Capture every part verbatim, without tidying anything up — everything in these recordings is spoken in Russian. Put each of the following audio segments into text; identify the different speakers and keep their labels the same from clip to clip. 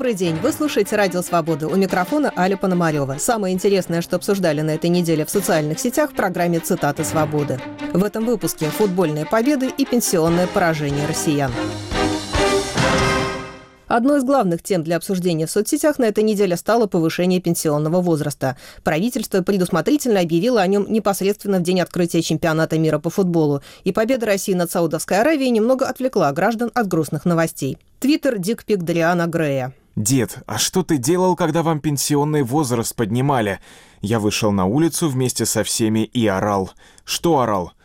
Speaker 1: Добрый день! Вы слушаете «Радио Свобода». У микрофона Аля Пономарева. Самое интересное, что обсуждали на этой неделе в социальных сетях в программе «Цитаты свободы». В этом выпуске футбольные победы и пенсионное поражение россиян. Одной из главных тем для обсуждения в соцсетях на этой неделе стало повышение пенсионного возраста. Правительство предусмотрительно объявило о нем непосредственно в день открытия чемпионата мира по футболу. И победа России над Саудовской Аравией немного отвлекла граждан от грустных новостей. Твиттер «Дикпик Дариана Грея».
Speaker 2: «Дед, а что ты делал, когда вам пенсионный возраст поднимали? Я вышел на улицу вместе со всеми и орал. Что орал?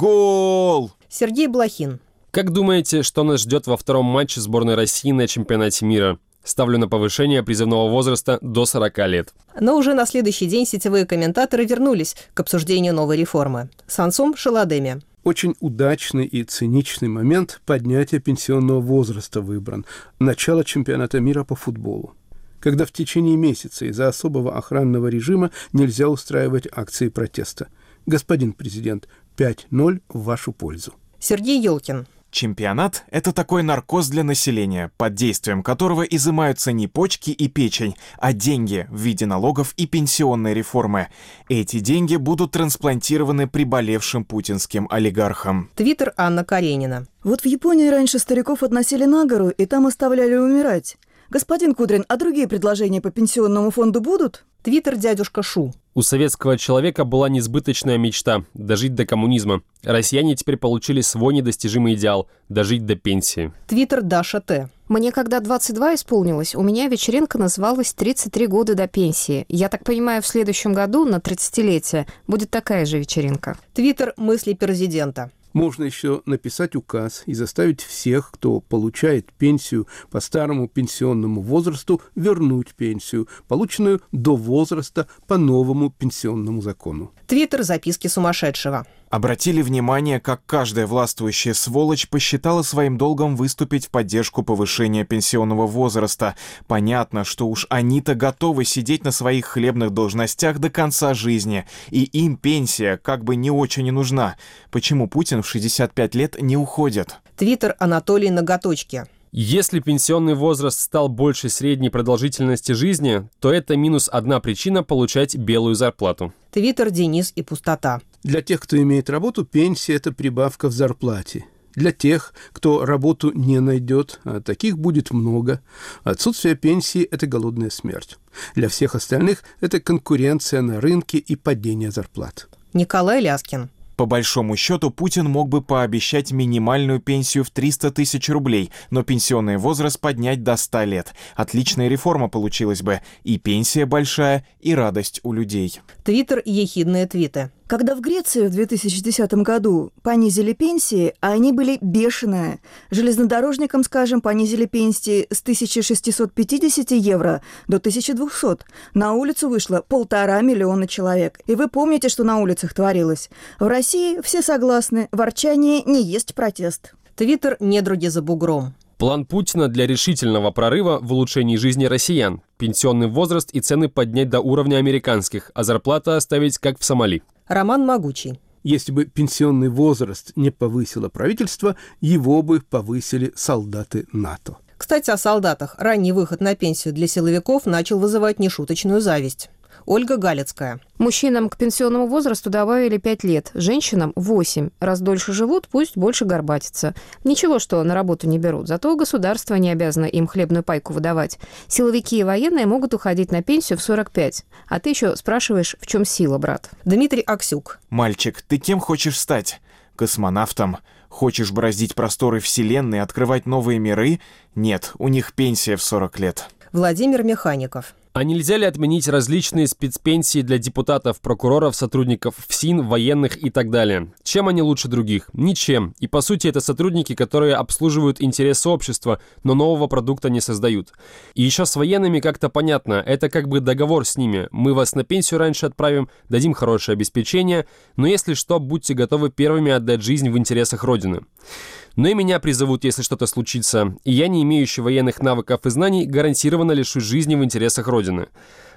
Speaker 2: Гол!»
Speaker 1: Сергей Блохин.
Speaker 3: Как думаете, что нас ждет во втором матче сборной России на чемпионате мира? Ставлю на повышение призывного возраста до сорока лет.
Speaker 1: Но уже на следующий день сетевые комментаторы вернулись к обсуждению новой реформы. Сансум Шаладеми.
Speaker 4: Очень удачный и циничный момент поднятия пенсионного возраста выбран. Начало чемпионата мира по футболу. Когда в течение месяца из-за особого охранного режима нельзя устраивать акции протеста. Господин президент, пять ноль в вашу пользу.
Speaker 1: Сергей Ёлкин.
Speaker 2: Чемпионат – это такой наркоз для населения, под действием которого изымаются не почки и печень, а деньги в виде налогов и пенсионной реформы. Эти деньги будут трансплантированы приболевшим путинским олигархам.
Speaker 1: Твиттер Анна Каренина.
Speaker 5: Вот в Японии раньше стариков относили на гору и там оставляли умирать. Господин Кудрин, а другие предложения по пенсионному фонду будут?
Speaker 1: Твиттер дядюшка Шу.
Speaker 3: У советского человека была несбыточная мечта – дожить до коммунизма. Россияне теперь получили свой недостижимый идеал – дожить до пенсии.
Speaker 1: Твиттер Даша Т.
Speaker 6: Мне когда двадцать два исполнилось, у меня вечеринка называлась «тридцать три года до пенсии». Я так понимаю, в следующем году на тридцатилетие будет такая же вечеринка.
Speaker 1: Твиттер мысли президента.
Speaker 4: Можно еще написать указ и заставить всех, кто получает пенсию по старому пенсионному возрасту, вернуть пенсию, полученную до возраста по новому пенсионному закону.
Speaker 1: Твиттер записки сумасшедшего.
Speaker 2: Обратили внимание, как каждая властвующая сволочь посчитала своим долгом выступить в поддержку повышения пенсионного возраста. Понятно, что уж они-то готовы сидеть на своих хлебных должностях до конца жизни, и им пенсия как бы не очень и нужна. Почему Путин в шестьдесят пять лет не уходит?
Speaker 1: Твиттер Анатолий Ноготочки.
Speaker 3: Если пенсионный возраст стал больше средней продолжительности жизни, то это минус одна причина получать белую зарплату.
Speaker 1: Твиттер Денис и пустота.
Speaker 4: Для тех, кто имеет работу, пенсия – это прибавка в зарплате. Для тех, кто работу не найдет, а таких будет много, отсутствие пенсии – это голодная смерть. Для всех остальных – это конкуренция на рынке и падение зарплат.
Speaker 1: Николай Ляскин.
Speaker 2: По большому счету, Путин мог бы пообещать минимальную пенсию в триста тысяч рублей, но пенсионный возраст поднять до ста лет. Отличная реформа получилась бы. И пенсия большая, и радость у людей.
Speaker 1: Твиттер ехидные твиты.
Speaker 5: Когда в Греции в две тысячи десятом году понизили пенсии, а они были бешеные. Железнодорожникам, скажем, понизили пенсии с тысяча шестьсот пятьдесят евро до тысяча двухсот. На улицу вышло полтора миллиона человек. И вы помните, что на улицах творилось. В России все согласны, ворчание не есть протест.
Speaker 1: Твиттер недруги за бугром.
Speaker 3: План Путина для решительного прорыва в улучшении жизни россиян. Пенсионный возраст и цены поднять до уровня американских, а зарплату оставить как в Сомали.
Speaker 1: Роман Могучий.
Speaker 4: Если бы пенсионный возраст не повысило правительство, его бы повысили солдаты НАТО.
Speaker 1: Кстати, о солдатах. Ранний выход на пенсию для силовиков начал вызывать нешуточную зависть. Ольга Галицкая.
Speaker 6: Мужчинам к пенсионному возрасту добавили пять лет, женщинам – восемь. Раз дольше живут, пусть больше горбатятся. Ничего, что на работу не берут, зато государство не обязано им хлебную пайку выдавать. Силовики и военные могут уходить на пенсию в сорок пять. А ты еще спрашиваешь, в чем сила, брат?
Speaker 1: Дмитрий Аксюк.
Speaker 2: Мальчик, ты кем хочешь стать? Космонавтом? Хочешь бороздить просторы Вселенной, открывать новые миры? Нет, у них пенсия в сорок лет.
Speaker 1: Владимир Механиков.
Speaker 3: А нельзя ли отменить различные спецпенсии для депутатов, прокуроров, сотрудников ФСИН, военных и так далее? Чем они лучше других? Ничем. И по сути это сотрудники, которые обслуживают интересы общества, но нового продукта не создают. И еще с военными как-то понятно. Это как бы договор с ними. Мы вас на пенсию раньше отправим, дадим хорошее обеспечение, но если что, будьте готовы первыми отдать жизнь в интересах Родины. Но и меня призовут, если что-то случится, и я, не имеющий военных навыков и знаний, гарантированно лишусь жизни в интересах Родины.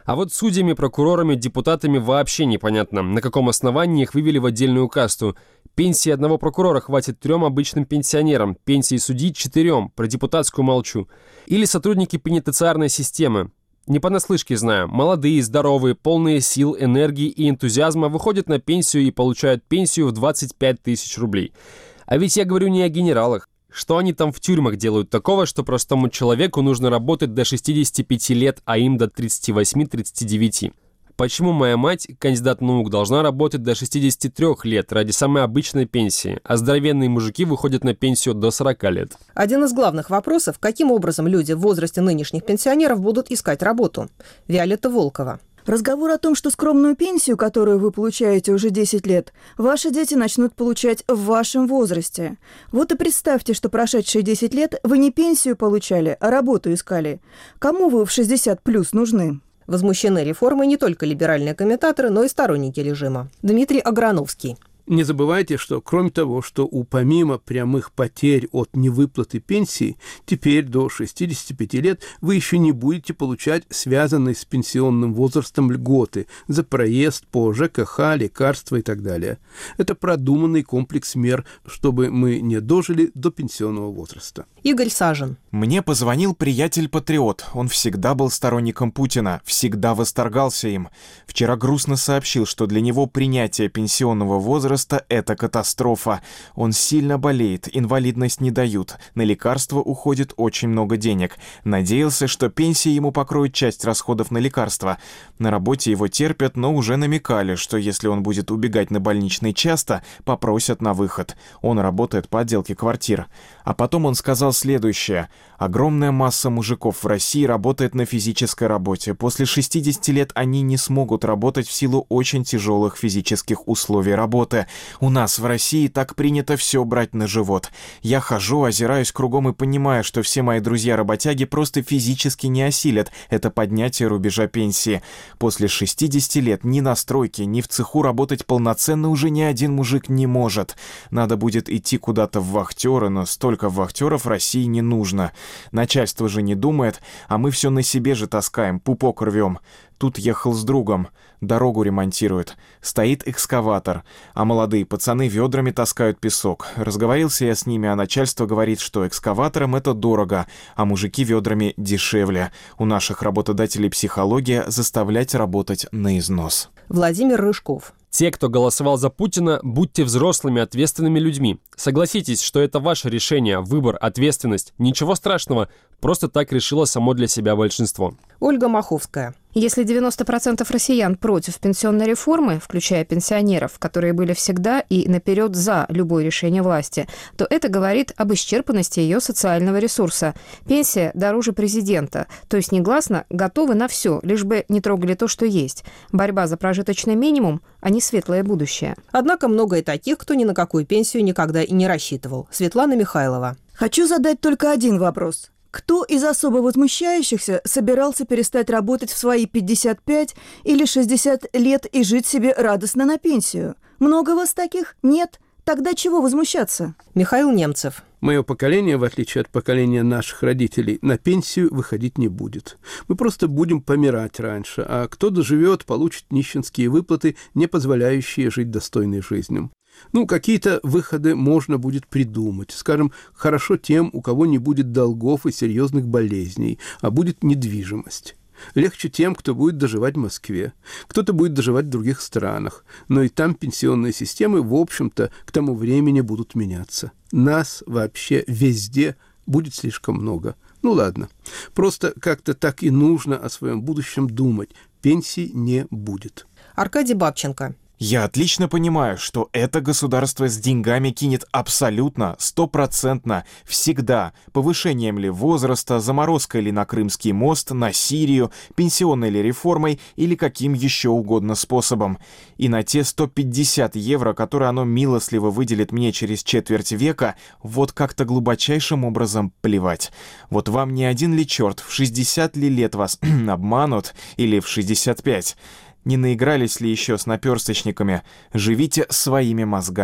Speaker 3: А вот судьями, прокурорами, депутатами вообще непонятно, на каком основании их вывели в отдельную касту. Пенсии одного прокурора хватит трем обычным пенсионерам, пенсии судьи четырем, про депутатскую молчу. Или сотрудники пенитенциарной системы. Не понаслышке знаю, молодые, здоровые, полные сил, энергии и энтузиазма выходят на пенсию и получают пенсию в двадцать пять тысяч рублей. А ведь я говорю не о генералах. Что они там в тюрьмах делают такого, что простому человеку нужно работать до шестидесяти пяти лет, а им до тридцати восьми — тридцати девяти? Почему моя мать, кандидат наук, должна работать до шестидесяти трёх лет ради самой обычной пенсии, а здоровенные мужики выходят на пенсию до сорока лет?
Speaker 1: Один из главных вопросов, каким образом люди в возрасте нынешних пенсионеров будут искать работу. Виолетта Волкова.
Speaker 5: Разговор о том, что скромную пенсию, которую вы получаете уже десять лет, ваши дети начнут получать в вашем возрасте. Вот и представьте, что прошедшие десять лет вы не пенсию получали, а работу искали. Кому вы в шестьдесят плюс нужны?
Speaker 1: Возмущены реформой не только либеральные комментаторы, но и сторонники режима. Дмитрий Аграновский.
Speaker 4: Не забывайте, что кроме того, что у помимо прямых потерь от невыплаты пенсии, теперь до шестидесяти пяти лет вы еще не будете получать связанные с пенсионным возрастом льготы за проезд по ЖКХ, лекарства и так далее. Это продуманный комплекс мер, чтобы мы не дожили до пенсионного возраста.
Speaker 1: Игорь Сажин.
Speaker 2: Мне позвонил приятель-патриот. Он всегда был сторонником Путина, всегда восторгался им. Вчера грустно сообщил, что для него принятие пенсионного возраста – это катастрофа. Он сильно болеет, инвалидность не дают, на лекарства уходит очень много денег. Надеялся, что пенсия ему покроет часть расходов на лекарства. На работе его терпят, но уже намекали, что если он будет убегать на больничный часто, попросят на выход. Он работает по отделке квартир. А потом он сказал следующее. Огромная масса мужиков в России работает на физической работе. После шестидесяти лет они не смогут работать в силу очень тяжелых физических условий работы. У нас в России так принято все брать на живот. Я хожу, озираюсь кругом и понимаю, что все мои друзья-работяги просто физически не осилят это поднятие рубежа пенсии. После шестидесяти лет ни на стройке, ни в цеху работать полноценно уже ни один мужик не может. Надо будет идти куда-то в вахтеры, но столько вахтеров России не нужно. Начальство же не думает, а мы все на себе же таскаем, пупок рвем. Тут ехал с другом, дорогу ремонтирует. Стоит экскаватор, а молодые пацаны ведрами таскают песок. Разговорился я с ними, а начальство говорит, что экскаваторам это дорого, а мужики ведрами дешевле. У наших работодателей психология заставлять работать на износ.
Speaker 1: Владимир Рыжков.
Speaker 3: Те, кто голосовал за Путина, будьте взрослыми, ответственными людьми. Согласитесь, что это ваше решение, выбор, ответственность. Ничего страшного, просто так решило само для себя большинство.
Speaker 1: Ольга Маховская.
Speaker 6: Если девяносто процентов россиян против пенсионной реформы, включая пенсионеров, которые были всегда и наперед за любое решение власти, то это говорит об исчерпанности ее социального ресурса. Пенсия дороже президента, то есть негласно готовы на все, лишь бы не трогали то, что есть. Борьба за прожиточный минимум, а не светлое будущее.
Speaker 1: Однако много и таких, кто ни на какую пенсию никогда и не рассчитывал. Светлана Михайлова.
Speaker 5: Хочу задать только один вопрос. Кто из особо возмущающихся собирался перестать работать в свои пятьдесят пять или шестьдесят лет и жить себе радостно на пенсию? Много вас таких? Нет? Тогда чего возмущаться?
Speaker 1: Михаил Немцев.
Speaker 4: Мое поколение, в отличие от поколения наших родителей, на пенсию выходить не будет. Мы просто будем помирать раньше, а кто доживет, получит нищенские выплаты, не позволяющие жить достойной жизнью. Ну, какие-то выходы можно будет придумать. Скажем, хорошо тем, у кого не будет долгов и серьезных болезней, а будет недвижимость. Легче тем, кто будет доживать в Москве. Кто-то будет доживать в других странах. Но и там пенсионные системы, в общем-то, к тому времени будут меняться. Нас вообще везде будет слишком много. Ну ладно, просто как-то так и нужно о своем будущем думать. Пенсий не будет.
Speaker 1: Аркадий Бабченко.
Speaker 2: Я отлично понимаю, что это государство с деньгами кинет абсолютно, стопроцентно, всегда. Повышением ли возраста, заморозкой ли на Крымский мост, на Сирию, пенсионной ли реформой или каким еще угодно способом. И на те сто пятьдесят евро, которые оно милостливо выделит мне через четверть века, вот как-то глубочайшим образом плевать. Вот вам не один ли черт, в шестьдесят ли лет вас обманут или в шестьдесят пять? Не наигрались ли еще с наперсточниками? Живите своими мозгами.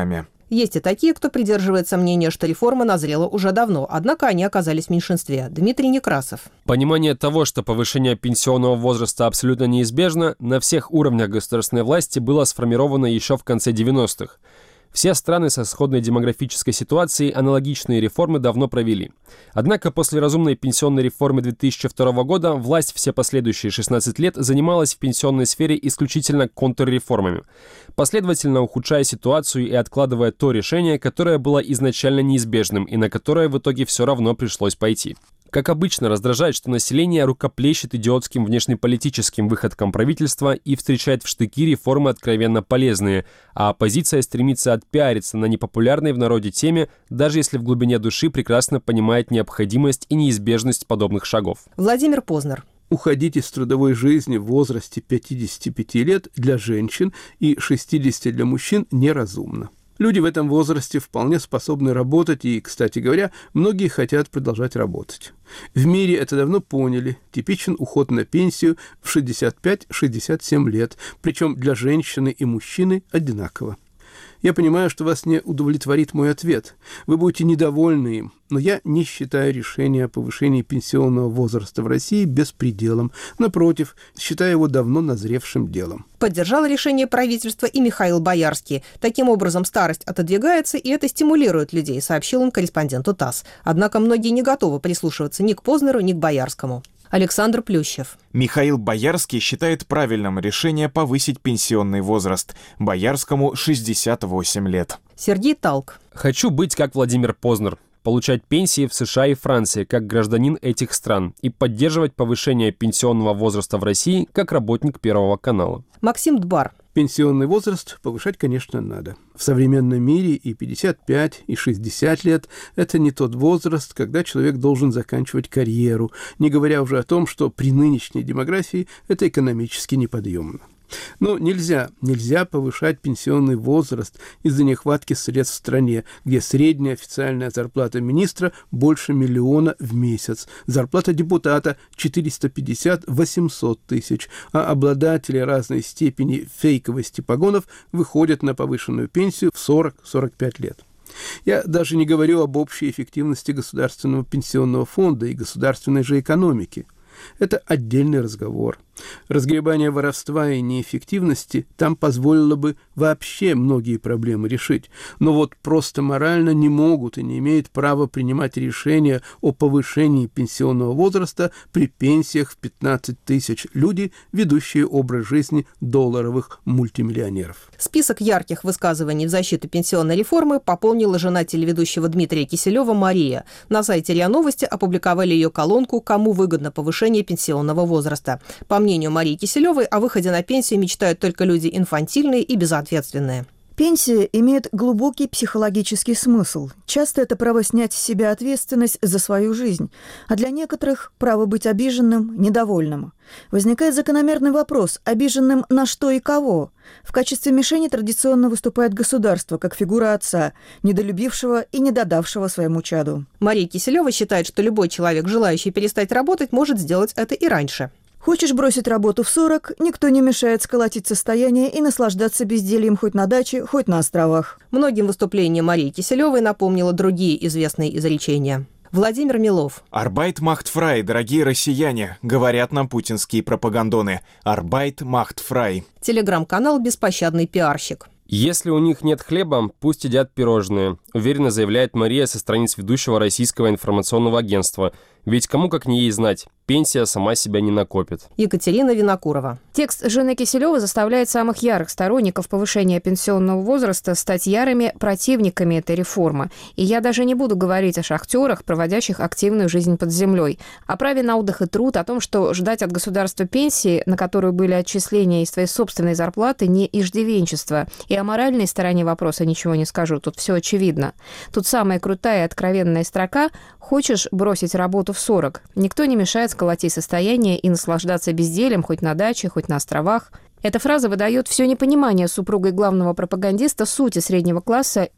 Speaker 1: Есть и такие, кто придерживается мнения, что реформа назрела уже давно, однако они оказались в меньшинстве. Дмитрий Некрасов.
Speaker 3: Понимание того, что повышение пенсионного возраста абсолютно неизбежно, на всех уровнях государственной власти было сформировано еще в конце девяностых. Все страны со сходной демографической ситуацией аналогичные реформы давно провели. Однако после разумной пенсионной реформы две тысячи второго года власть все последующие шестнадцать лет занималась в пенсионной сфере исключительно контрреформами, последовательно ухудшая ситуацию и откладывая то решение, которое было изначально неизбежным и на которое в итоге все равно пришлось пойти. Как обычно, раздражает, что население рукоплещет идиотским внешнеполитическим выходкам правительства и встречает в штыки реформы откровенно полезные, а оппозиция стремится отпиариться на непопулярной в народе теме, даже если в глубине души прекрасно понимает необходимость и неизбежность подобных шагов.
Speaker 1: Владимир Познер.
Speaker 4: Уходить из трудовой жизни в возрасте пятидесяти пяти лет для женщин и шестидесяти для мужчин неразумно. Люди в этом возрасте вполне способны работать, и, кстати говоря, многие хотят продолжать работать. В мире это давно поняли. Типичен уход на пенсию в шестьдесят пять - шестьдесят семь лет, причем для женщины и мужчины одинаково. Я понимаю, что вас не удовлетворит мой ответ. Вы будете недовольны им, но я не считаю решение о повышении пенсионного возраста в России беспределом. Напротив, считаю его давно назревшим делом.
Speaker 1: Поддержал решение правительства и Михаил Боярский. Таким образом, старость отодвигается, и это стимулирует людей, сообщил он корреспонденту ТАСС. Однако многие не готовы прислушиваться ни к Познеру, ни к Боярскому. Александр Плющев.
Speaker 2: Михаил Боярский считает правильным решение повысить пенсионный возраст. Боярскому шестьдесят восемь лет.
Speaker 1: Сергей Талк.
Speaker 3: Хочу быть как Владимир Познер. Получать пенсии в США и Франции как гражданин этих стран и поддерживать повышение пенсионного возраста в России как работник Первого канала.
Speaker 1: Максим Дбар.
Speaker 4: Пенсионный возраст повышать, конечно, надо. В современном мире и пятьдесят пять, и шестьдесят лет – это не тот возраст, когда человек должен заканчивать карьеру, не говоря уже о том, что при нынешней демографии это экономически неподъемно. Но нельзя, нельзя повышать пенсионный возраст из-за нехватки средств в стране, где средняя официальная зарплата министра больше миллиона в месяц, зарплата депутата четыреста пятьдесят - восемьсот тысяч, а обладатели разной степени фейковости погонов выходят на повышенную пенсию в сорок - сорок пять лет. Я даже не говорю об общей эффективности государственного пенсионного фонда и государственной же экономики. Это отдельный разговор. Разгребание воровства и неэффективности там позволило бы вообще многие проблемы решить. Но вот просто морально не могут и не имеют права принимать решения о повышении пенсионного возраста при пенсиях в пятнадцать тысяч люди, ведущие образ жизни долларовых мультимиллионеров.
Speaker 1: Список ярких высказываний в защиту пенсионной реформы пополнила жена телеведущего Дмитрия Киселева Мария. На сайте РИА Новости опубликовали ее колонку «Кому выгодно повышение пенсионного возраста». По мнению Марии Киселевой, о выходе на пенсию мечтают только люди инфантильные и безответственные.
Speaker 5: Пенсия имеет глубокий психологический смысл. Часто это право снять с себя ответственность за свою жизнь, а для некоторых – право быть обиженным, недовольным. Возникает закономерный вопрос – обиженным на что и кого? В качестве мишени традиционно выступает государство, как фигура отца, недолюбившего и недодавшего своему чаду.
Speaker 1: Мария Киселева считает, что любой человек, желающий перестать работать, может сделать это и раньше.
Speaker 5: Хочешь бросить работу в сорок, никто не мешает сколотить состояние и наслаждаться бездельем хоть на даче, хоть на островах.
Speaker 1: Многим выступлением Марии Киселевой напомнило другие известные изречения. Владимир Милов.
Speaker 2: «Arbeit macht frei, дорогие россияне», говорят нам путинские пропагандоны. «Arbeit macht frei».
Speaker 1: Телеграм-канал «Беспощадный пиарщик».
Speaker 3: Если у них нет хлеба, пусть едят пирожные, уверенно заявляет Мария со страниц ведущего российского информационного агентства. Ведь кому как не ей знать, пенсия сама себя не накопит.
Speaker 1: Екатерина Винокурова.
Speaker 6: Текст жены Киселева заставляет самых ярых сторонников повышения пенсионного возраста стать ярыми противниками этой реформы. И я даже не буду говорить о шахтерах, проводящих активную жизнь под землей, о праве на отдых и труд, о том, что ждать от государства пенсии, на которую были отчисления из твоей собственной зарплаты, не иждивенчество. И о моральной стороне вопроса ничего не скажу, тут все очевидно. Тут самая крутая и откровенная строка «Хочешь бросить работу в сорок?» Никто не мешает сколотить состояние и наслаждаться бездельем хоть на даче, хоть на островах. Эта фраза выдает все непонимание супругой главного пропагандиста сути среднего класса и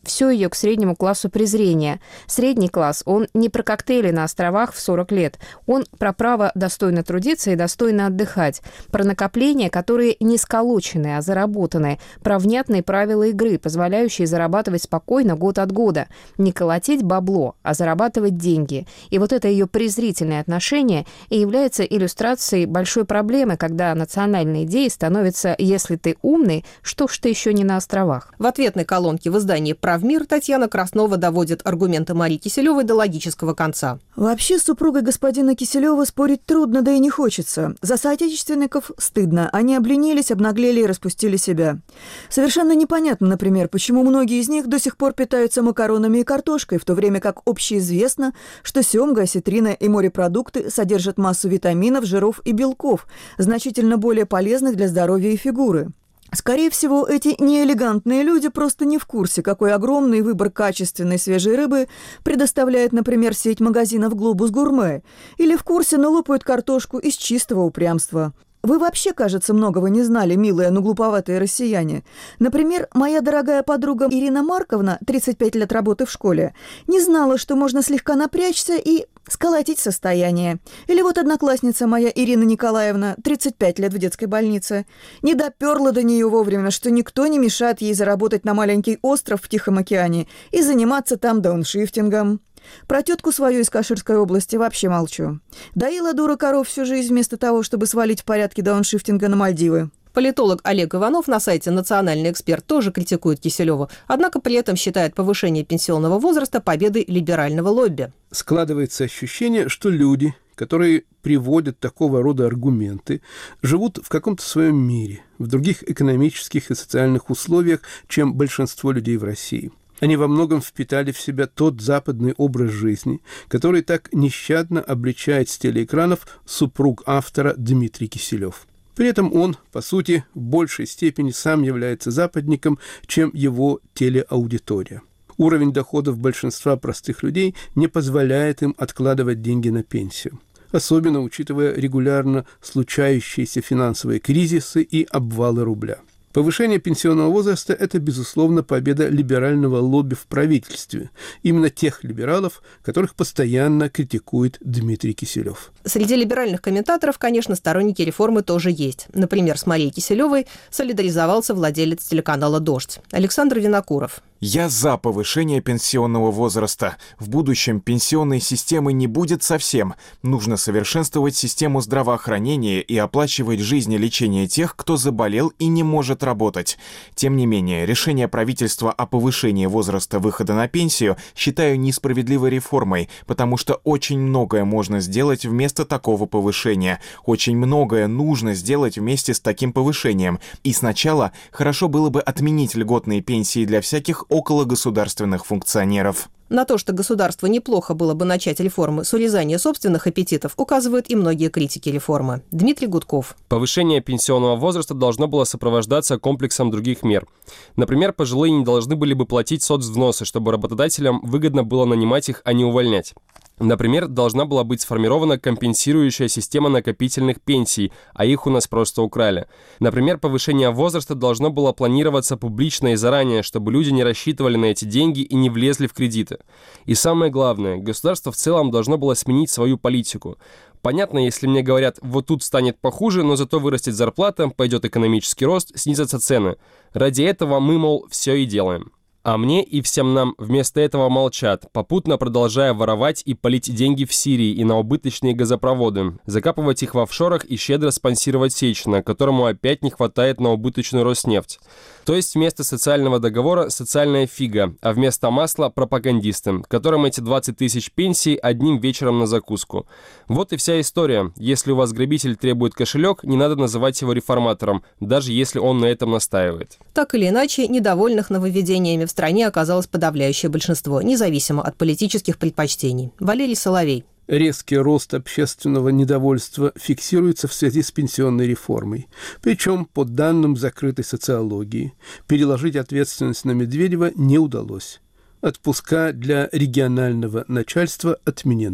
Speaker 6: все ее к среднему классу презрение. Средний класс, он не про коктейли на островах в сорок лет, он про право достойно трудиться и достойно отдыхать, про накопления, которые не сколоченные, а заработанные, про внятные правила игры, позволяющие зарабатывать спокойно год от года, не колотить бабло, а зарабатывать деньги. И вот это ее презрительное отношение и является иллюстрацией большой проблемы, когда национальной идеей становится «если ты умный, что ж ты еще не на островах».
Speaker 1: В ответной колонке в издании «Правмир» Татьяна Краснова доводит аргументы Марии Киселевой до логического конца.
Speaker 5: Вообще с супругой господина Киселева спорить трудно, да и не хочется. За соотечественников стыдно. Они обленились, обнаглели и распустили себя. Совершенно непонятно, например, почему многие из них до сих пор питаются макаронами и картошкой, в то время как общеизвестно, что семга, осетрина и морепродукты содержат массу витаминов, жиров и белков, значительно более полезных для здоровья и фигуры. Скорее всего, эти неэлегантные люди просто не в курсе, какой огромный выбор качественной свежей рыбы предоставляет, например, сеть магазинов «Глобус Гурме», или в курсе, но лопают картошку из чистого упрямства. Вы вообще, кажется, многого не знали, милые, но глуповатые россияне. Например, моя дорогая подруга Ирина Марковна, тридцать пять лет работы в школе, не знала, что можно слегка напрячься и сколотить состояние. Или вот одноклассница моя Ирина Николаевна, тридцать пять лет в детской больнице, не доперла до нее вовремя, что никто не мешает ей заработать на маленький остров в Тихом океане и заниматься там дауншифтингом. Про тетку свою из Каширской области вообще молчу. Доила дура коров всю жизнь вместо того, чтобы свалить в порядке дауншифтинга на Мальдивы.
Speaker 1: Политолог Олег Иванов на сайте «Национальный эксперт» тоже критикует Киселеву, однако при этом считает повышение пенсионного возраста победой либерального лобби.
Speaker 4: Складывается ощущение, что люди, которые приводят такого рода аргументы, живут в каком-то своем мире, в других экономических и социальных условиях, чем большинство людей в России. Они во многом впитали в себя тот западный образ жизни, который так нещадно обличает с телеэкранов супруг автора Дмитрий Киселев. При этом он, по сути, в большей степени сам является западником, чем его телеаудитория. Уровень доходов большинства простых людей не позволяет им откладывать деньги на пенсию, особенно учитывая регулярно случающиеся финансовые кризисы и обвалы рубля. Повышение пенсионного возраста – это, безусловно, победа либерального лобби в правительстве. Именно тех либералов, которых постоянно критикует Дмитрий Киселев.
Speaker 1: Среди либеральных комментаторов, конечно, сторонники реформы тоже есть. Например, с Марией Киселевой солидаризовался владелец телеканала «Дождь» Александр Винокуров.
Speaker 2: Я за повышение пенсионного возраста. В будущем пенсионной системы не будет совсем. Нужно совершенствовать систему здравоохранения и оплачивать жизнь и лечение тех, кто заболел и не может работать. Тем не менее, решение правительства о повышении возраста выхода на пенсию считаю несправедливой реформой, потому что очень многое можно сделать вместо такого повышения. Очень многое нужно сделать вместе с таким повышением. И сначала хорошо было бы отменить льготные пенсии для всяких окологосударственных функционеров.
Speaker 1: На то, что государству неплохо было бы начать реформы с урезания собственных аппетитов, указывают и многие критики реформы. Дмитрий Гудков.
Speaker 3: Повышение пенсионного возраста должно было сопровождаться комплексом других мер. Например, пожилые не должны были бы платить соцвзносы, чтобы работодателям выгодно было нанимать их, а не увольнять. Например, должна была быть сформирована компенсирующая система накопительных пенсий, а их у нас просто украли. Например, повышение возраста должно было планироваться публично и заранее, чтобы люди не рассчитывали на эти деньги и не влезли в кредиты. И самое главное, государство в целом должно было сменить свою политику. Понятно, если мне говорят, вот тут станет похуже, но зато вырастет зарплата, пойдет экономический рост, снизятся цены. Ради этого мы, мол, все и делаем. А мне и всем нам вместо этого молчат, попутно продолжая воровать и палить деньги в Сирии и на убыточные газопроводы, закапывать их в офшорах и щедро спонсировать Сечина, которому опять не хватает на убыточную Роснефть. То есть вместо социального договора социальная фига, а вместо масла пропагандисты, которым эти двадцать тысяч пенсий одним вечером на закуску. Вот и вся история. Если у вас грабитель требует кошелек, не надо называть его реформатором, даже если он на этом настаивает.
Speaker 1: Так или иначе, недовольных нововведениями в стране оказалось подавляющее большинство, независимо от политических предпочтений. Валерий Соловей.
Speaker 4: Резкий рост общественного недовольства фиксируется в связи с пенсионной реформой. Причем, по данным закрытой социологии, переложить ответственность на Медведева не удалось. Отпуска для регионального начальства отменены.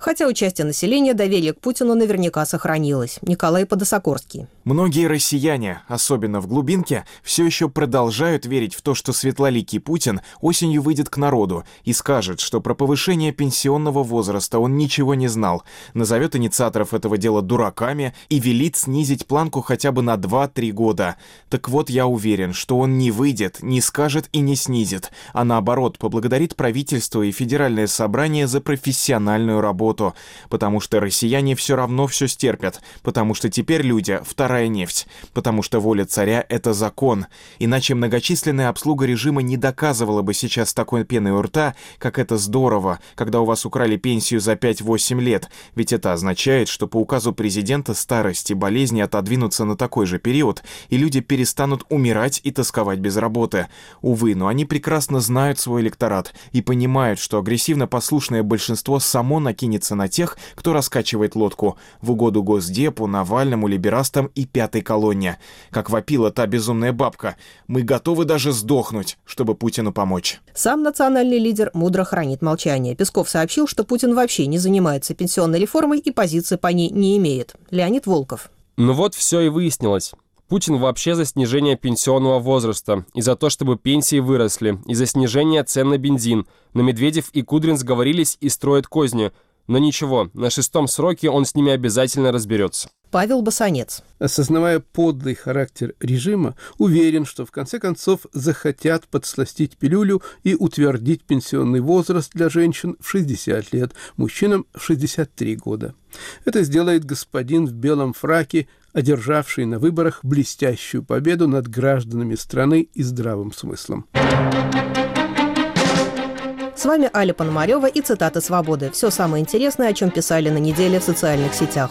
Speaker 1: Хотя у части населения доверие к Путину наверняка сохранилось. Николай Подосокорский.
Speaker 2: Многие россияне, особенно в глубинке, все еще продолжают верить в то, что светлоликий Путин осенью выйдет к народу и скажет, что про повышение пенсионного возраста он ничего не знал, назовет инициаторов этого дела дураками и велит снизить планку хотя бы на два-три года. Так вот, я уверен, что он не выйдет, не скажет и не снизит, а наоборот поблагодарит правительство и федеральное собрание за профессиональную работу, потому что россияне все равно все стерпят, потому что теперь люди — вторая нефть, потому что воля царя — это закон. Иначе многочисленная обслуга режима не доказывала бы сейчас такой пеной у рта, как это здорово, когда у вас украли пенсию за пять-восемь лет, ведь это означает, что по указу президента старость и болезни отодвинутся на такой же период, и люди перестанут умирать и тосковать без работы. Увы, но они прекрасно знают свой электорат и понимают, что агрессивно-послушное большинство само накинется на тех, кто раскачивает лодку, в угоду Госдепу, Навальному, либерастам и пятой колонне. Как вопила та безумная бабка: «Мы готовы даже сдохнуть, чтобы Путину помочь».
Speaker 1: Сам национальный лидер мудро хранит молчание. Песков сообщил, что Путин вообще не занимается пенсионной реформой и позиции по ней не имеет. Леонид Волков.
Speaker 3: Ну вот все и выяснилось. Путин вообще за снижение пенсионного возраста, и за то, чтобы пенсии выросли, и за снижение цен на бензин. Но Медведев и Кудрин сговорились и строят козни. Но ничего, на шестом сроке он с ними обязательно разберется.
Speaker 1: Павел Басанец.
Speaker 4: Осознавая подлый характер режима, уверен, что в конце концов захотят подсластить пилюлю и утвердить пенсионный возраст для женщин в шестьдесят лет, мужчинам в шестьдесят три года. Это сделает господин в белом фраке, одержавший на выборах блестящую победу над гражданами страны и здравым смыслом.
Speaker 1: С вами Аля Пономарева и цитаты «Свободы». Все самое интересное, о чем писали на неделе в социальных сетях.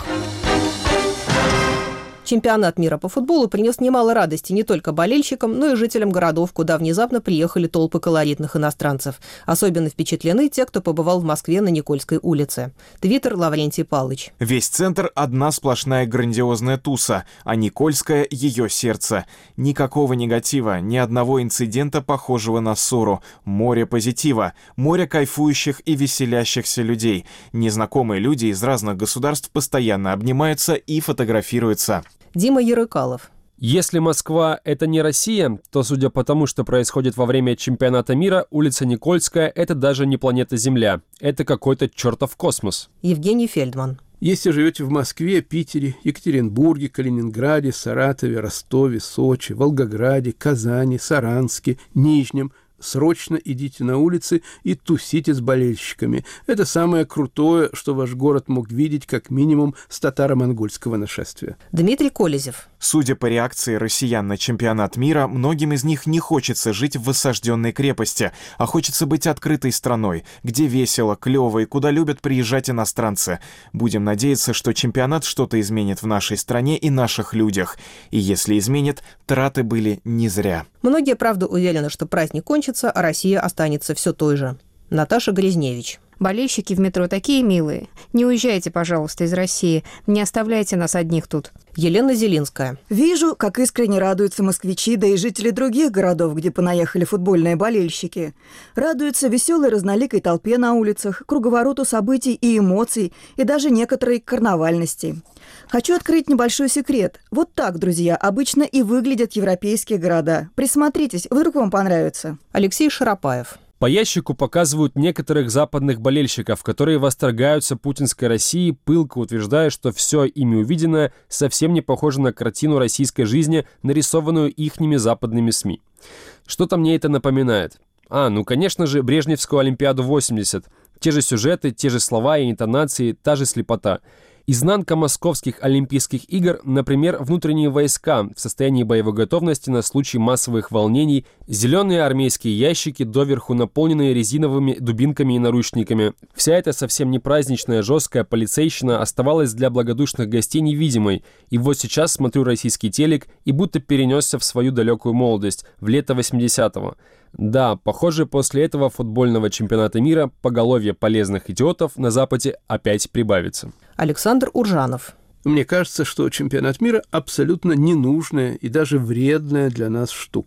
Speaker 1: Чемпионат мира по футболу принес немало радости не только болельщикам, но и жителям городов, куда внезапно приехали толпы колоритных иностранцев. Особенно впечатлены те, кто побывал в Москве на Никольской улице. Твиттер Лаврентий Палыч.
Speaker 2: Весь центр — одна сплошная грандиозная туса, а Никольская — ее сердце. Никакого негатива, ни одного инцидента, похожего на ссору. Море позитива, море кайфующих и веселящихся людей. Незнакомые люди из разных государств постоянно обнимаются и фотографируются.
Speaker 1: Дима Ярыкалов.
Speaker 3: Если Москва — это не Россия, то, судя по тому, что происходит во время чемпионата мира, улица Никольская — это даже не планета Земля. Это какой-то чертов космос.
Speaker 1: Евгений Фельдман.
Speaker 4: Если живете в Москве, Питере, Екатеринбурге, Калининграде, Саратове, Ростове, Сочи, Волгограде, Казани, Саранске, Нижнем, срочно идите на улицы и тусите с болельщиками. Это самое крутое, что ваш город мог видеть как минимум с татаро-монгольского нашествия.
Speaker 1: Дмитрий Колезев.
Speaker 2: Судя по реакции россиян на чемпионат мира, многим из них не хочется жить в осажденной крепости, а хочется быть открытой страной, где весело, клево и куда любят приезжать иностранцы. Будем надеяться, что чемпионат что-то изменит в нашей стране и наших людях. И если изменит, траты были не зря.
Speaker 1: Многие, правда, уверены, что праздник кончится, а Россия останется все той же. Наташа Грязневич.
Speaker 6: Болельщики в метро такие милые. Не уезжайте, пожалуйста, из России. Не оставляйте нас одних тут.
Speaker 1: Елена Зелинская.
Speaker 5: Вижу, как искренне радуются москвичи, да и жители других городов, где понаехали футбольные болельщики. Радуются веселой разноликой толпе на улицах, круговороту событий и эмоций, и даже некоторой карнавальности. Хочу открыть небольшой секрет. Вот так, друзья, обычно и выглядят европейские города. Присмотритесь, вдруг вам понравится.
Speaker 1: Алексей Шарапаев.
Speaker 3: По ящику показывают некоторых западных болельщиков, которые восторгаются путинской Россией, пылко утверждая, что все ими увиденное совсем не похоже на картину российской жизни, нарисованную ихними западными СМИ. Что-то мне это напоминает. А, ну конечно же, Брежневскую Олимпиаду восемьдесят. Те же сюжеты, те же слова и интонации, та же слепота. Изнанка московских Олимпийских игр, например, внутренние войска в состоянии боевой готовности на случай массовых волнений, зеленые армейские ящики, доверху наполненные резиновыми дубинками и наручниками. Вся эта совсем не праздничная жесткая полицейщина оставалась для благодушных гостей невидимой. И вот сейчас смотрю российский телек и будто перенесся в свою далекую молодость, в лето восьмидесятого. Да, похоже, после этого футбольного чемпионата мира поголовье полезных идиотов на Западе опять прибавится.
Speaker 1: Александр Уржанов.
Speaker 4: Мне кажется, что чемпионат мира абсолютно ненужная и даже вредная для нас штука.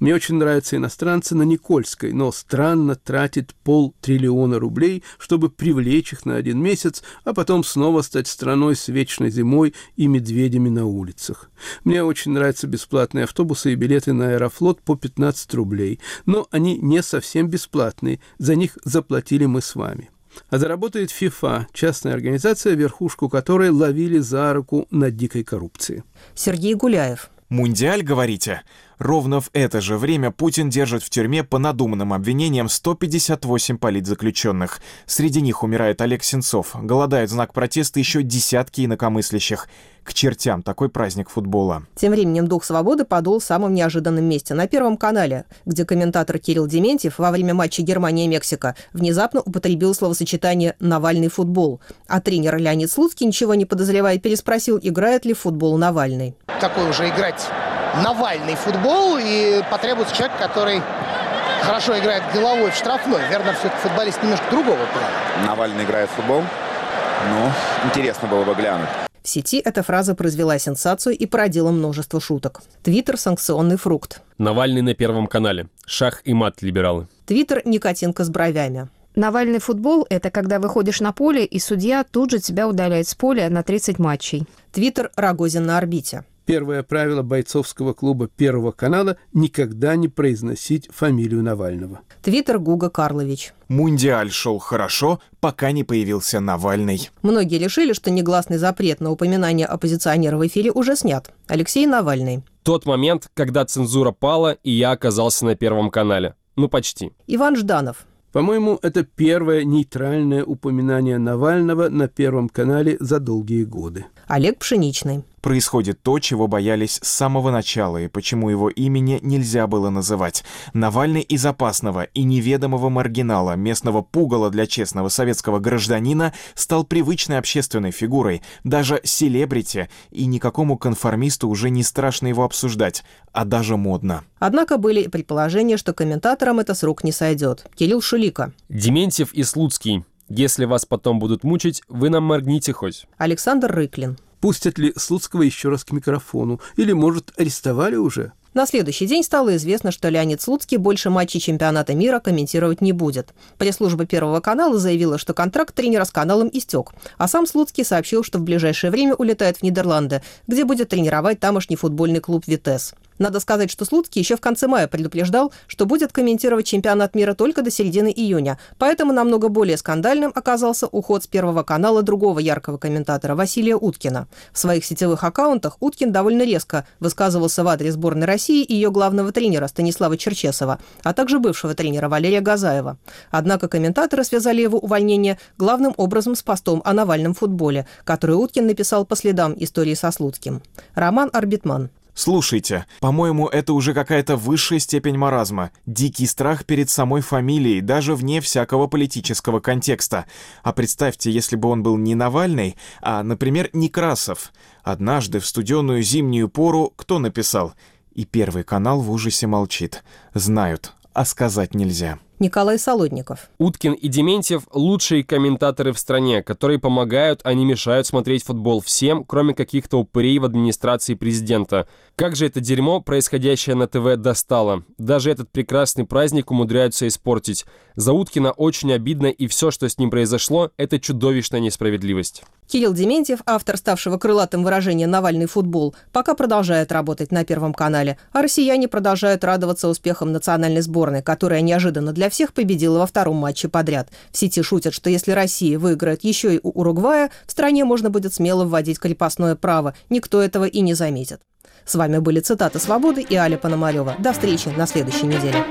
Speaker 4: Мне очень нравятся иностранцы на Никольской, но странно тратить полтриллиона рублей, чтобы привлечь их на один месяц, а потом снова стать страной с вечной зимой и медведями на улицах. Мне очень нравятся бесплатные автобусы и билеты на Аэрофлот по пятнадцать рублей, но они не совсем бесплатные, за них заплатили мы с вами. А заработает ФИФА, частная организация, верхушку которой ловили за руку на дикой коррупции.
Speaker 1: Сергей Гуляев.
Speaker 2: Мундиаль, говорите? Ровно в это же время Путин держит в тюрьме по надуманным обвинениям сто пятьдесят восемь политзаключенных. Среди них умирает Олег Сенцов. Голодают в знак протеста еще десятки инакомыслящих. К чертям такой праздник футбола.
Speaker 1: Тем временем дух свободы подул в самом неожиданном месте, на Первом канале, где комментатор Кирилл Дементьев во время матча Германия-Мексика внезапно употребил словосочетание «Навальный футбол». А тренер Леонид Слуцкий, ничего не подозревая, переспросил, играет ли в футбол Навальный.
Speaker 7: Такой уже играть Навальный футбол, и потребуется человек, который хорошо играет головой в штрафной. Верно, все-таки футболист немножко другого плана.
Speaker 8: Навальный играет в футбол? Ну, интересно было бы глянуть.
Speaker 1: В сети эта фраза произвела сенсацию и породила множество шуток. Твиттер – санкционный фрукт.
Speaker 3: Навальный на Первом канале. Шах и мат, либералы.
Speaker 1: Твиттер – никотинка с бровями.
Speaker 6: Навальный футбол – это когда выходишь на поле, и судья тут же тебя удаляет с поля на тридцать матчей.
Speaker 1: Твиттер – Рогозин на орбите.
Speaker 4: Первое правило бойцовского клуба Первого канала – никогда не произносить фамилию Навального.
Speaker 1: Твиттер Гуга Карлович.
Speaker 2: Мундиаль шел хорошо, пока не появился Навальный.
Speaker 1: Многие решили, что негласный запрет на упоминание оппозиционера в эфире уже снят. Алексей Навальный.
Speaker 3: Тот момент, когда цензура пала, и я оказался на Первом канале. Ну, почти.
Speaker 1: Иван Жданов.
Speaker 4: По-моему, это первое нейтральное упоминание Навального на Первом канале за долгие годы.
Speaker 1: Олег Пшеничный.
Speaker 2: Происходит то, чего боялись с самого начала, и почему его имени нельзя было называть. Навальный из опасного и неведомого маргинала, местного пугала для честного советского гражданина, стал привычной общественной фигурой, даже селебрити, и никакому конформисту уже не страшно его обсуждать, а даже модно.
Speaker 1: Однако были предположения, что комментаторам это с рук не сойдет. Кирилл Шулика.
Speaker 3: Дементьев и Слуцкий. Если вас потом будут мучить, вы нам моргните хоть.
Speaker 1: Александр Рыклин.
Speaker 4: Пустят ли Слуцкого еще раз к микрофону? Или, может, арестовали уже?
Speaker 1: На следующий день стало известно, что Леонид Слуцкий больше матчей чемпионата мира комментировать не будет. Пресс-служба Первого канала заявила, что контракт тренера с каналом истек, а сам Слуцкий сообщил, что в ближайшее время улетает в Нидерланды, где будет тренировать тамошний футбольный клуб «Витесс». Надо сказать, что Слуцкий еще в конце мая предупреждал, что будет комментировать чемпионат мира только до середины июня, поэтому намного более скандальным оказался уход с Первого канала другого яркого комментатора Василия Уткина. В своих сетевых аккаунтах Уткин довольно резко высказывался в адрес сборной России и ее главного тренера Станислава Черчесова, а также бывшего тренера Валерия Газаева. Однако комментаторы связали его увольнение главным образом с постом о Навальном футболе, который Уткин написал по следам истории со Слуцким. Роман Арбитман.
Speaker 2: Слушайте, по-моему, это уже какая-то высшая степень маразма. Дикий страх перед самой фамилией, даже вне всякого политического контекста. А представьте, если бы он был не Навальный, а, например, Некрасов. Однажды в студеную зимнюю пору кто написал? И Первый канал в ужасе молчит. Знают, а сказать нельзя.
Speaker 1: Николай Солодников.
Speaker 3: Уткин и Дементьев – лучшие комментаторы в стране, которые помогают, а не мешают смотреть футбол всем, кроме каких-то упырей в администрации президента. Как же это дерьмо, происходящее на ТВ, достало? Даже этот прекрасный праздник умудряются испортить. За Уткина очень обидно, и все, что с ним произошло – это чудовищная несправедливость.
Speaker 1: Кирилл Дементьев, автор ставшего крылатым выражения «Навальный футбол», пока продолжает работать на Первом канале, а россияне продолжают радоваться успехам национальной сборной, которая неожиданно для всех победила во втором матче подряд. В сети шутят, что если Россия выиграет еще и у Уругвая, в стране можно будет смело вводить крепостное право, никто этого и не заметит. С вами были цитаты «Свободы» и Аля Пономарева. До встречи на следующей неделе.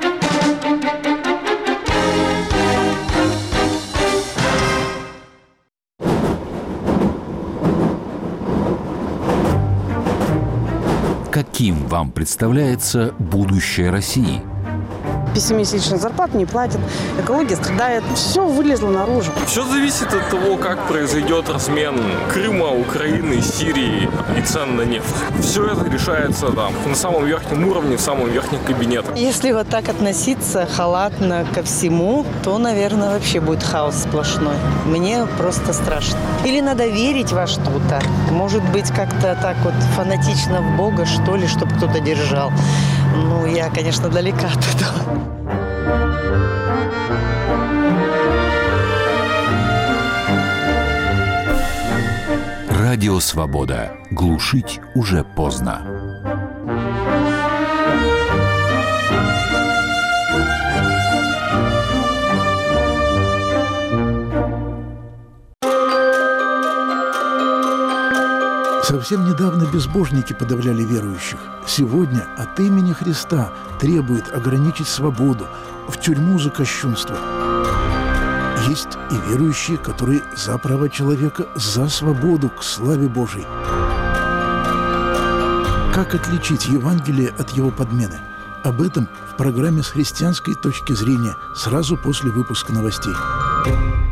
Speaker 9: Каким вам представляется будущее России?
Speaker 10: Пессимистично, зарплату не платят, экология страдает. Все вылезло наружу.
Speaker 11: Все зависит от того, как произойдет размен Крыма, Украины, Сирии и цен на нефть. Все это решается там на самом верхнем уровне, в самом верхнем кабинете.
Speaker 10: Если вот так относиться халатно ко всему, то, наверное, вообще будет хаос сплошной. Мне просто страшно. Или надо верить во что-то. Может быть, как-то так вот фанатично в Бога, что ли, чтобы кто-то держал. Ну, я, конечно, далека от этого.
Speaker 9: Радио «Свобода». Глушить уже поздно.
Speaker 12: Совсем недавно безбожники подавляли верующих. Сегодня от имени Христа требует ограничить свободу, в тюрьму за кощунство. Есть и верующие, которые за права человека, за свободу к славе Божией. Как отличить Евангелие от его подмены? Об этом в программе «С христианской точки зрения» сразу после выпуска новостей.